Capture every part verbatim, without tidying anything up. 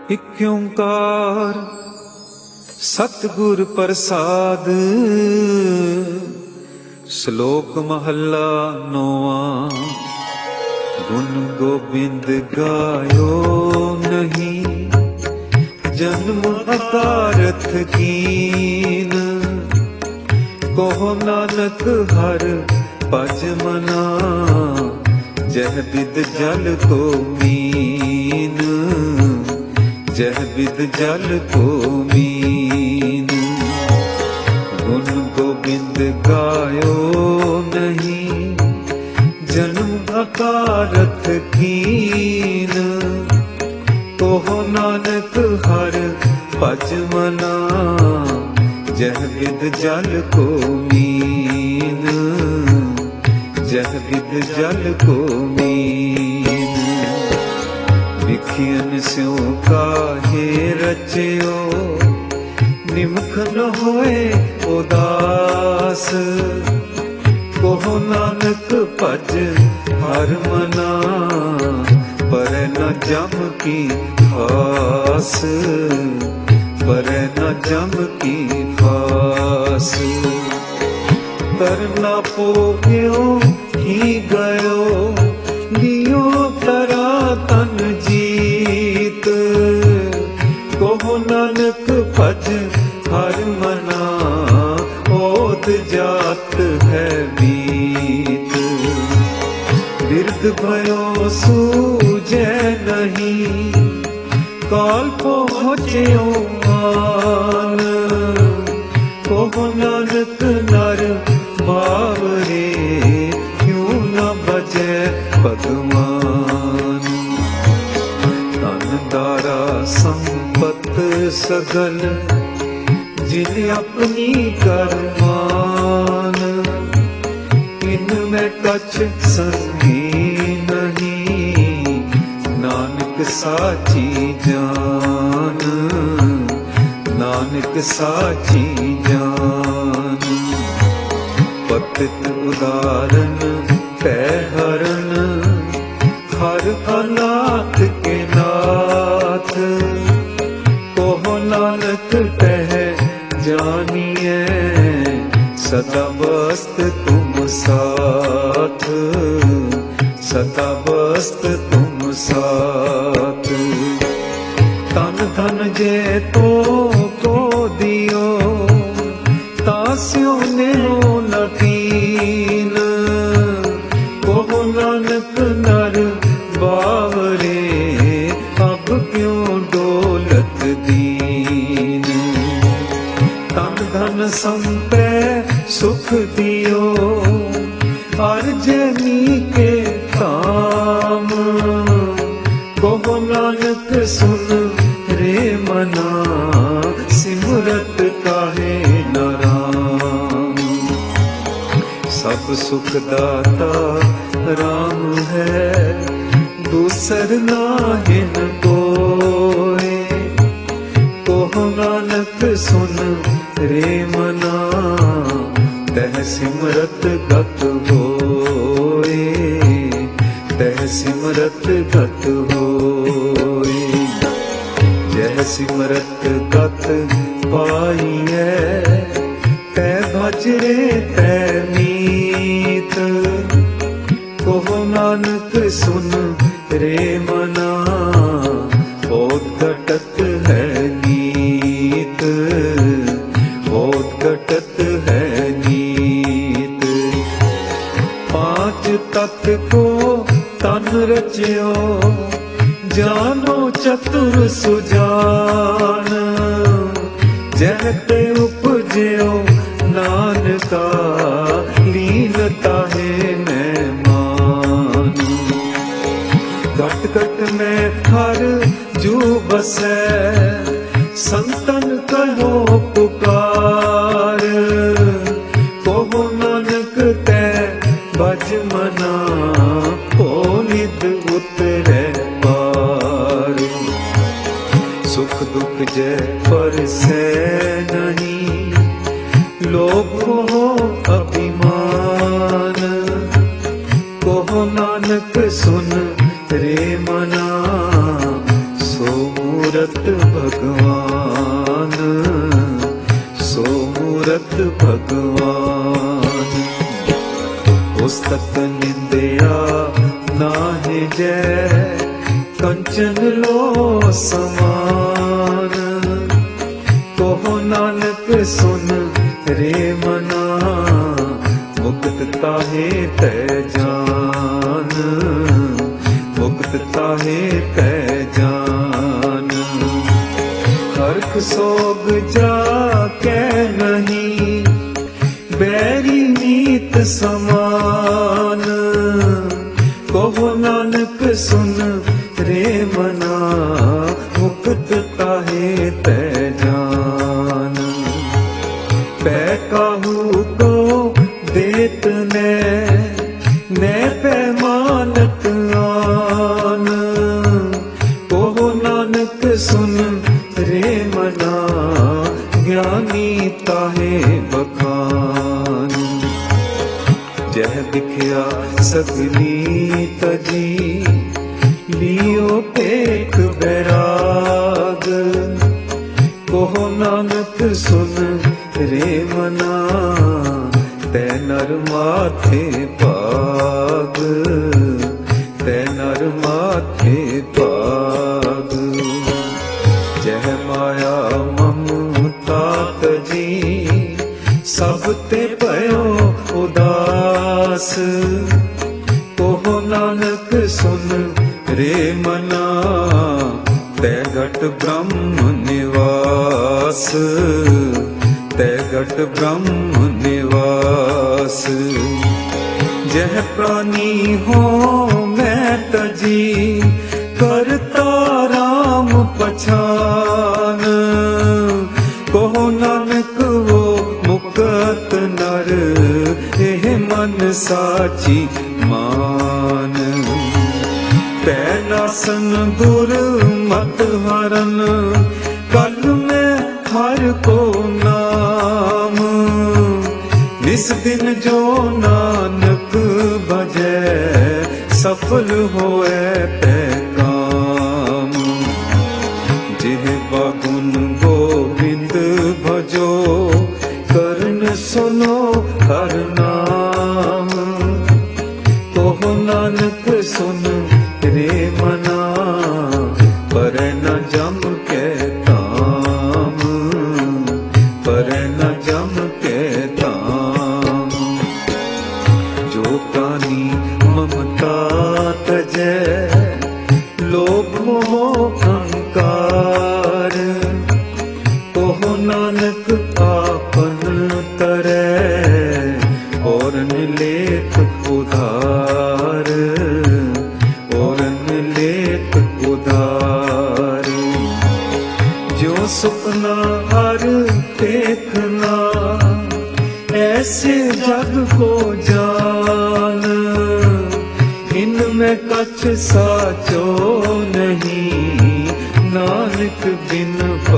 इक ओंकार सतगुर प्रसाद। श्लोक महला नौवा। गुण गोबिंद गायो नहीं, जन्म अकारथ कीन। कहो नानक हर भज मना, जह बिद जल को मीन। जह बिद जल को मीन। गुण गोबिंद गायो नहीं, जन्म अकारथ कीन। कहो नानक हर भज मना, जह बिद जल को मीन। जह बिद जल को मीन। विखियन स्यों काहे रचियो, निमख न होए उदास। कहो नानक भज हर मना, पर न जम की फास। पर न जम की फास। करना पोयो ही गयो, दियो तरा तन जीत। कहो नानक भज हर मना, ओत जात है बीत। बिरद भयो सूझे नहीं, काल पहुँच्यो मान। कहो नानक नर बावरे, क्यों न बजे भगवान। धन दारा संपत सगल, जिन अपनी करमान। इनमें कछ संगी नहीं, नानक साची जान। नानक साची जान। पतित उदारन पैहरन, हर अनाथ के नाथ। कहो नानक कह जानिए, सदा बस्त तुम साथ। सदा बस्त तुम साथ। तन धन जे तो को दियो, तास्यों ने हो न कीन। कहो नानक नर बावरे, अब क्यों डोलत दीन। तन धन संपै सुख दियो, अर्जनी के काम। कहो नानक सुन रे मना, सिमरत काहे न राम। सब सुख दाता राम है, दूसर नाहिन कोय। कहो नानक सुन रे मना, तह सिमरत गत होए। तह सिमरत गत होए। जह सिमरत गत पाइयै, तै भज रे तै मीत। कहो नानक सुन रे मना, बहुत घटत है नीत। बहुत घटत है नीत। पांच तत्व को तन रचियो, जानो चतुर सुजान। जह ते उपजयो नानका, लीनता है मैं मान। घट घट में हर जू बसै, संतन कहो पुकार। कहो नानक तै भज मना, ओ नित उतरै पार। सुख दुख जय परसै नहीं, लोभ हो अभिमान। कहो नानक सुन रे मना, सो मूरत भगवान, सो मूरत भगवान। पुस्तक निंदया नाहि जय, कंचन लो समान। कहो नानक सुन रे मना, मुक्त ताहे तै जान, मुक्त ताहे तै जान। हरख सोग जाके नहीं, बैरी नीत समान। कहो नानक सुन रे मना, मुक्त ताहे तै जान। पै काहू को देत ने, ने पैमानत आन। कहो नानक सुन रे मना, ज्ञानी ताहे बखान। जह दिखया सगली तजी, लियो पेख बैराग। कहो नानक सुन रे मना, तै नर माथे पाग, तै नर माथे पाग। जह माया ममता तजी, सब ते भयो उदास। कहो नानक सुन रे मना, तै घट ब्रह्म निवास, तै घट ब्रह्म निवास। जह प्राणी हो मैं तजी, करता राम पछान। कहो नानक वो मुकत नर, एह मन साची मान। तै नासन दुर मत हरन, कल में हर को नाम। निस दिन जो नानक भजै, सफल होए तै काम। जिह्वा गुण गोविंद भजो, करन सुनो हर नाम। कहो नानक सुन रे मना, पर न जम के ताम, पर न जम के ताम। जो प्राणी ममता तजै, लोभ मोह अहंकार। कहो नानक आपन तरै, और लेख उधार, और लेख उधार। जो सुपना हर देखना, ऐसे जग को जान। इनमें कछ साचो नहीं, नानक बिन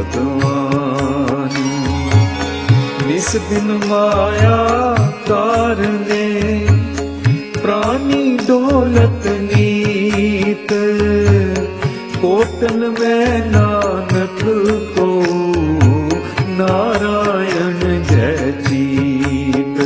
भगवान। निस दिन माया कारने, प्राणी डोलत नीत। कोटन में नानक को, नारायण जय जीत।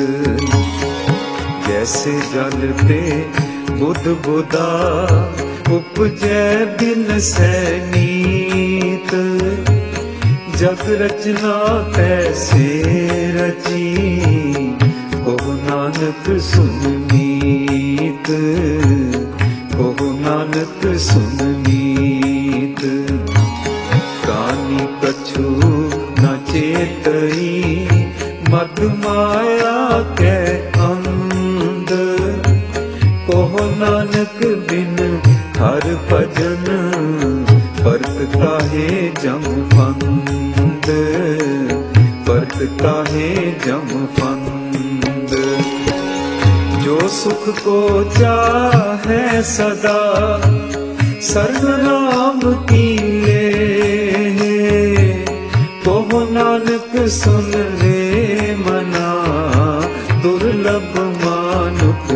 जैसे जल ते बुध बुधा, उपजै बिन सैनीत। जग रचना तैसे रची, कहो नानक सुन मीत, कहो नानक सुन मीत। कानी कछु न चेतई, मद माया के अंध। कहो नानक बिन हर भजन, परत काहे जम फंद, परत काहे जम फंद। जो सुख को चाहे सदा, सर्व नाम की ले। कहो नानक सुन रे मना, दुर्लभ मानुख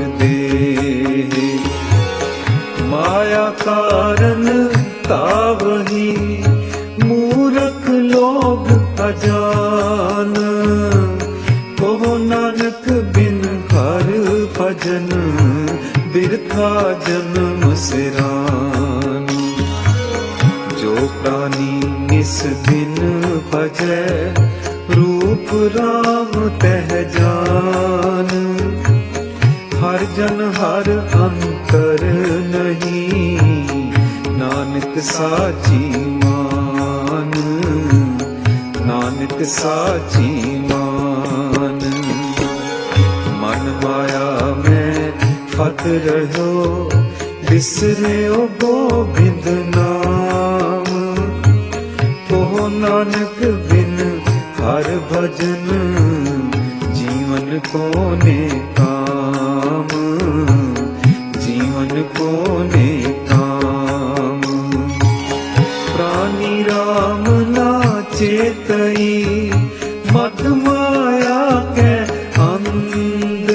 दे। माया कारण तावही, खजान। कहो नानक बिन हर भजन, बिरथा जन्म सिरान। जो प्राणी निस दिन भजै, रूप राम तह जान। हर जन हर अंतर नहीं, नानक साची मान। नानक साची मान। मन माया में फत रहो, बिसरियो गोबिंद नाम। कहो नानक बिन हर भजन, जीवन कोने काम। जीवन कोने काम। प्राणी राम ना चेतई, मद माया के अंध।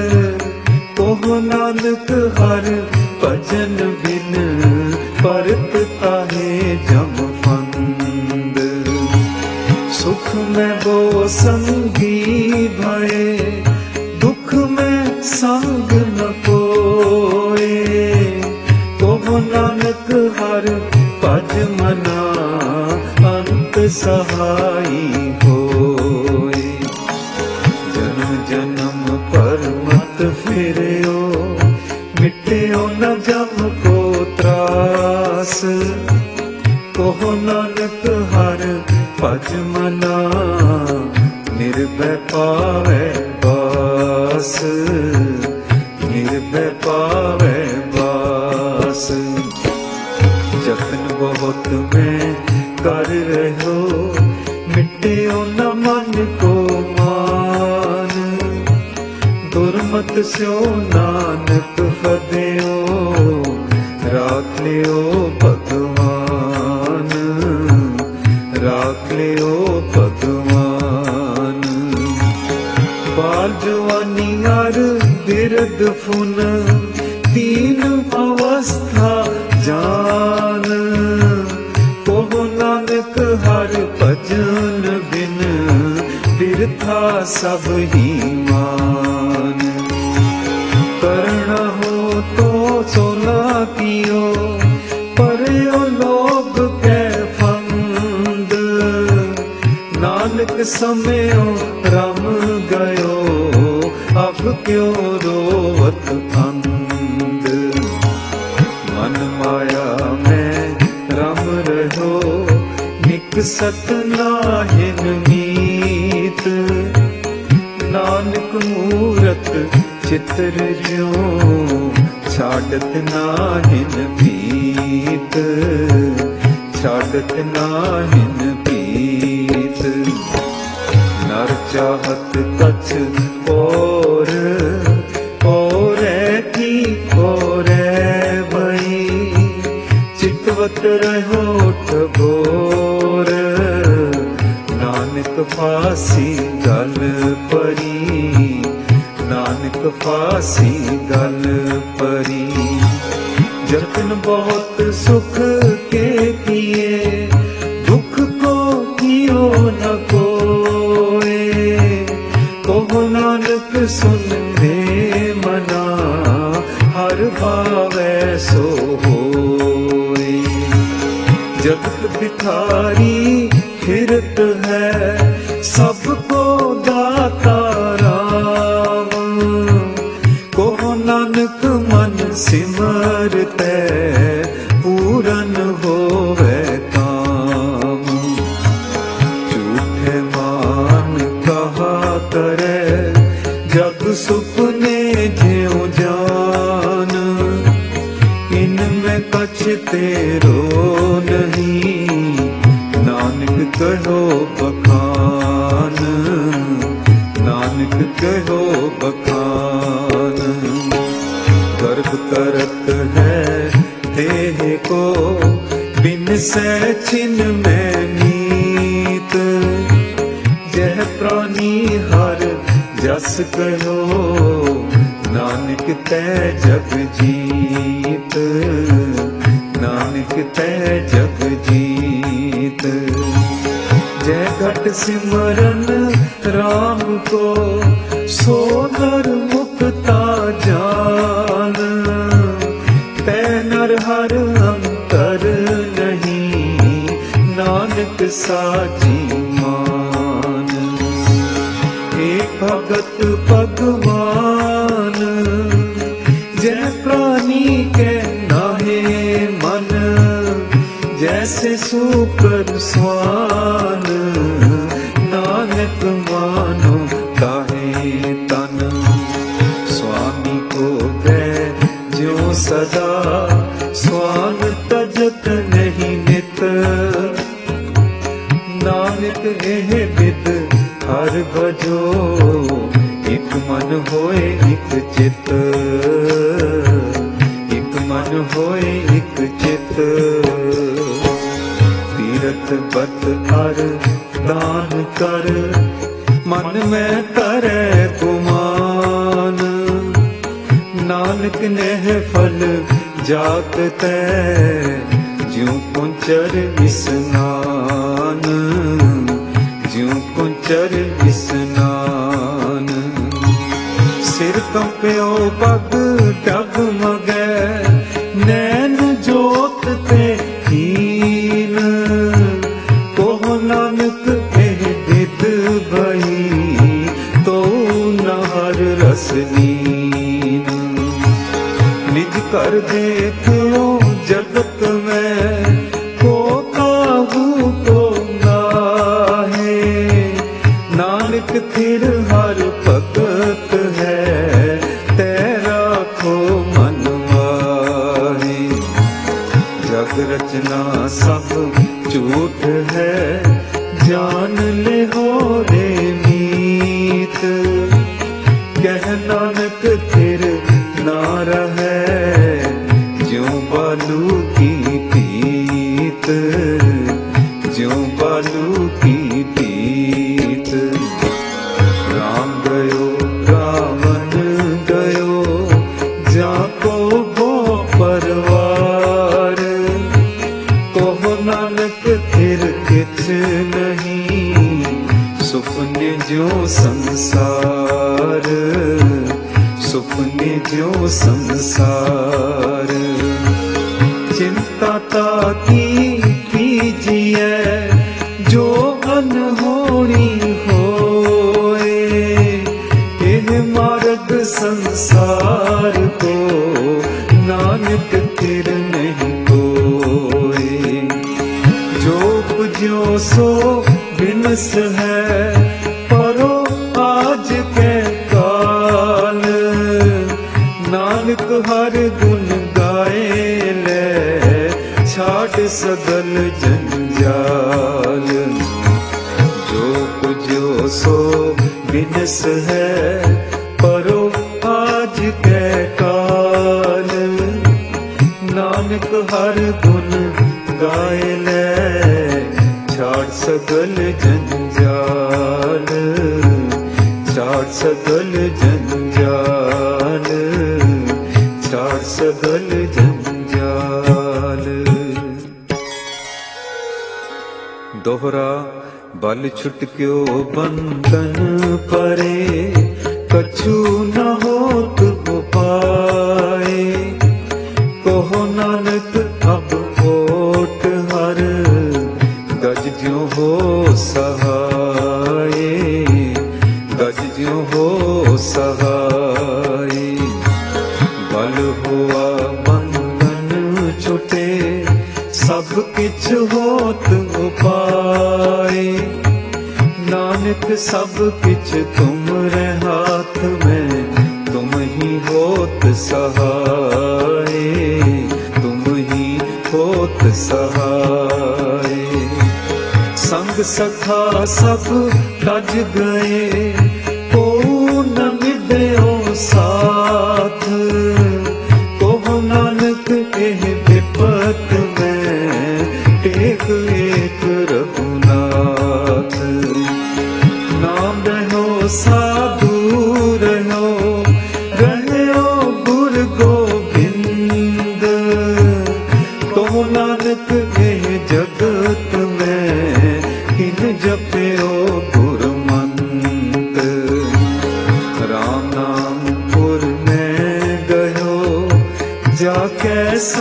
कहो नानक हर भजन बिन, परत ताहे जम फंद। सुख में वो संगी भये, दुख में संग न कोय। कहो नानक हर भज मना, अंत सहाई होय। जन्म जन्म पर मत फिरयो, मिट्यो न जम को त्रास। कहो नानक हर भज मना, निर्भय पावै बास। निर्भय पावै बास। जतन बहुत में कर रहो, मिट्यो न मन को मान। दुर्मत स्यो नानक फदियो, राख लियो भगवान। राख लियो भगवान। बाल जवानी अर बिरद फुन, तीन अवस्था जान। कहो नानक हर भजन बिन, बिरथा सब ही मान। करना हो तो सोना कियो, परयो लोभ कै फंद। नानक समयो रम गयो, अब क्यों रोवत अंध। मन माया में रम रहो, निकसत नाहिन मीत। नानक मूरत चित्र ज्यों, छाड़त नाहिन पीत। छाड़त नाहिन पीत। नर चाहत कछ और, और की और भई। चितवत रहो ठगोर, नानक फांसी गल परी। नानक फांसी गल परी। जतन बहुत सुख के किए, दुख को कियो न कोय। कहो नानक सुन दे मना, हर भावै सो होय। जगत भिखारी फिरत है, सबको दाता राम। कहो नानक मन सिमरतै, पूरन होवे काम। झूठे मान कहा करे, जग सुपने ज्यों जान। इनमें कछ तेरो नहीं, नानक कहो बखान। नानक कहो बखान। गर्भ करत है देह को, बिन सै छिन में मीत। जह प्राणी हर जस कहो, नानक तै जग जीत। नानक तै जग जीत। जय घट सिमरन राम को सो नर मुक्ता जान। तै नर हर अंतर नहीं नानक साची मान। एक भगत भगवान जय प्राणी के नाहे मन। जैसे सूकर स्वान नानक मानो ताहे तन। स्वामी को गए जो सदा स्वान तजत नहीं नित। नानक एह विद हर भजो एक मन होए एक चित। एक मन होए एक चित। तीरथ बत हर दान कर मन में करे गुमान। नानक ने फल जात तै ज्यों कुंचर स्नान। ज्यों कुंचर स्नान। सिर कंप्यो पग डगमगै नैन जोत ते हीन। कोह नानक एह विद भई तो नहर रस लीन। निज कर देखो जगत में को काहू को नाहे। नानक थिर हर भगत है तेरा खो मन माहे। जग रचना सब झूठ है जान ले हो रे मीत। कह नानक थिर ना रहे ज्यों बालू की पीत। ज्यों बालू की पीत। राम गयो रावण गयो जाको गो परवार। कहो नानक फिर किछ नहीं सुपने जो संसार। सुपने जो संसार। चिंता ताकी कीजिए जो अनहोनी होए। यह मार्ग संसार को नानक फिर नहीं कोए। जो पुज्यो सो बिनस है परो आज के काल। नानक हर गुण गाए ले छाड़ सगल जंजाल। जो पुज्यो सो बिनस है परो आज के काल। नानक हर गुण गाए ले छाड़ सगल जंजाल। छाड़ सगल जंजाल। छाड़ सगल जंजाल। दोहरा बल छुटक्यो बंधन परे। कछु न होत उपाय। कहो नानक अब ओट हर गज ज्यों हो सहाय। गज ज्यों हो सहाय। बल हुआ बंधन छुटे सब किछ होत उपाय। नानक सब किछ तुमरे हाथ में तुम ही होत सहाय। तुम ही होत सहाय। संग सखा सब तज गए को न मिल्यो साथ। को नानक एह विपत में टेक एक रघुनाथ। नाम रहो साधु रहो रहो गुरु गोविंद। को नानक एह जगत में किन जप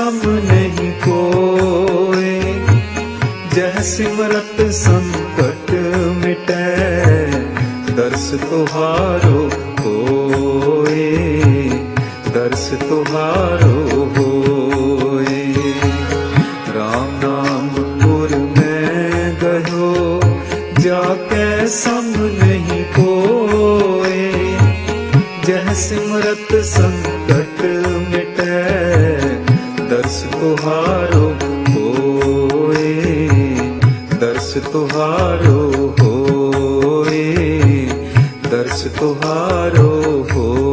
सम नहीं कोय, जह सिमरत संकट मिटै, दर्श तुहारो होए, दर्श तुहारो होए। राम नाम गुर मैं गयो, जाकै सम नहीं कोय, जह सिमरत संकट मिटै, दर्श तुहारो होए, दर्श तुहारो होए, दर्श तुहारो होए।